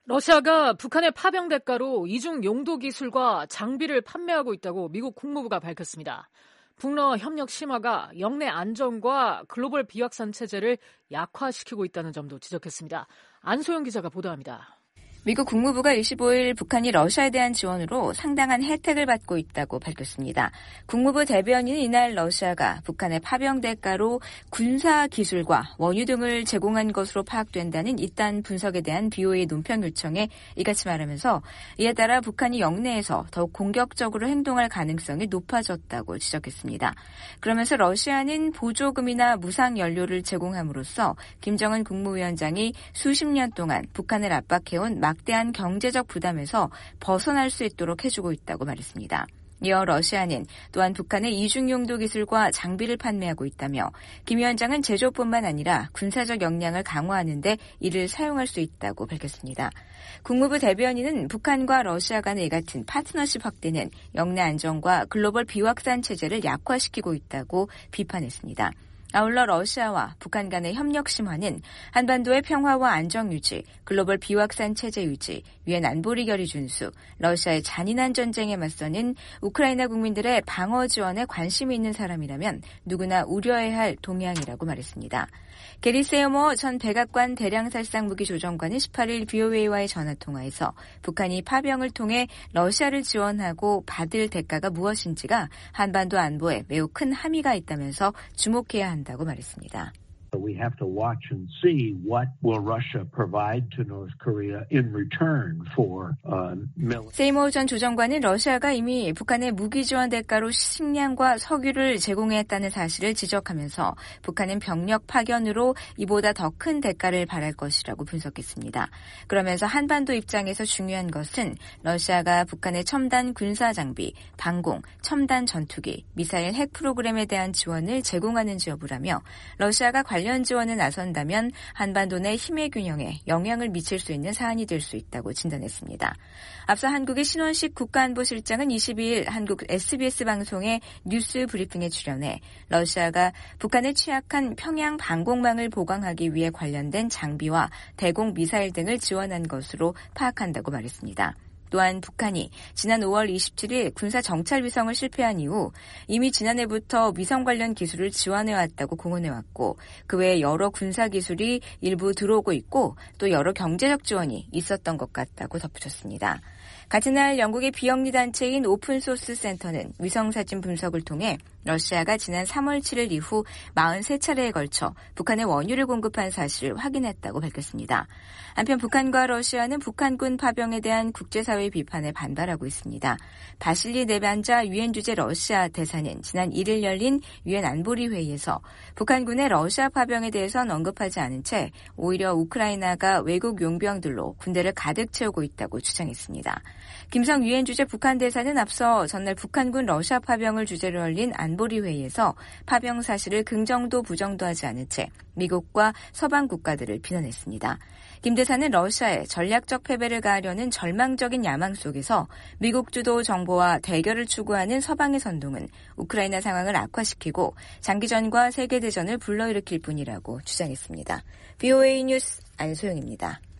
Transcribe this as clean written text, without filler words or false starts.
러시아가 북한의 파병 대가로 이중 용도 기술과 장비를 판매하고 있다고 미국 국무부가 밝혔습니다. 북러 협력 심화가 영내 안정과 글로벌 비확산 체제를 약화시키고 있다는 점도 지적했습니다. 안소영 기자가 보도합니다. 미국 국무부가 25일 북한이 러시아에 대한 지원으로 상당한 혜택을 받고 있다고 밝혔습니다. 국무부 대변인은 이날 러시아가 북한의 파병 대가로 군사 기술과 원유 등을 제공한 것으로 파악된다는 이딴 분석에 대한 BOA 논평 요청에 이같이 말하면서 이에 따라 북한이 영내에서 더욱 공격적으로 행동할 가능성이 높아졌다고 지적했습니다. 그러면서 러시아는 보조금이나 무상 연료를 제공함으로써 김정은 국무위원장이 수십 년 동안 북한을 압박해온 막대한 경제적 부담에서 벗어날 수 있도록 해주고 있다고 말했습니다. 이어 러시아는 또한 북한의 이중용도 기술과 장비를 판매하고 있다며 김 위원장은 제조뿐만 아니라 군사적 역량을 강화하는 데 이를 사용할 수 있다고 밝혔습니다. 국무부 대변인은 북한과 러시아 간의 이 같은 파트너십 확대는 영내 안정과 글로벌 비확산 체제를 약화시키고 있다고 비판했습니다. 아울러 러시아와 북한 간의 협력 심화는 한반도의 평화와 안정 유지, 글로벌 비확산 체제 유지, 유엔 안보리 결의 준수, 러시아의 잔인한 전쟁에 맞서는 우크라이나 국민들의 방어 지원에 관심이 있는 사람이라면 누구나 우려해야 할 동향이라고 말했습니다. 게리 세어머 전 백악관 대량살상 무기 조정관은 18일 BOA와의 전화통화에서 북한이 파병을 통해 러시아를 지원하고 받을 대가가 무엇인지가 한반도 안보에 매우 큰 함의가 있다면서 주목해야 한다고 말했습니다. We have to watch and see what will Russia provide to North Korea in return for military. 세이모 전 조정관은 러시아가 이미 북한의 무기 지원 대가로 식량과 석유를 제공했다는 사실을 지적하면서 북한은 병력 파견으로 이보다 더 큰 대가를 바랄 것이라고 분석했습니다. 그러면서 한반도 입장에서 중요한 것은 러시아가 북한의 첨단 군사 장비, 방공, 첨단 전투기, 미사일 핵 프로그램에 대한 지원을 제공하는지 여부라며 러시아가 관련 지원에 나선다면 한반도 내 힘의 균형에 영향을 미칠 수 있는 사안이 될 수 있다고 진단했습니다. 앞서 한국의 신원식 국가안보실장은 22일 한국 SBS 방송의 뉴스 브리핑에 출연해 러시아가 북한에 취약한 평양 방공망을 보강하기 위해 관련된 장비와 대공 미사일 등을 지원한 것으로 파악한다고 말했습니다. 또한 북한이 지난 5월 27일 군사 정찰 위성을 실패한 이후 이미 지난해부터 위성 관련 기술을 지원해왔다고 공언해왔고 그 외에 여러 군사 기술이 일부 들어오고 있고 또 여러 경제적 지원이 있었던 것 같다고 덧붙였습니다. 같은 날 영국의 비영리 단체인 오픈소스 센터는 위성사진 분석을 통해 러시아가 지난 3월 7일 이후 43차례에 걸쳐 북한에 원유를 공급한 사실을 확인했다고 밝혔습니다. 한편 북한과 러시아는 북한군 파병에 대한 국제사회의 비판에 반발하고 있습니다. 바실리 네반자 유엔 주재 러시아 대사는 지난 1일 열린 유엔 안보리 회의에서 북한군의 러시아 파병에 대해서는 언급하지 않은 채 오히려 우크라이나가 외국 용병들로 군대를 가득 채우고 있다고 주장했습니다. 김성 유엔 주재 북한 대사는 앞서 전날 북한군 러시아 파병을 주제로 열린 안보리 회의에서 파병 사실을 긍정도 부정도 하지 않은 채 미국과 서방 국가들을 비난했습니다. 김 대사는 러시아의 전략적 패배를 가하려는 절망적인 야망 속에서 미국 주도 정보와 대결을 추구하는 서방의 선동은 우크라이나 상황을 악화시키고 장기전과 세계대전을 불러일으킬 뿐이라고 주장했습니다. BOA 뉴스 안소영입니다.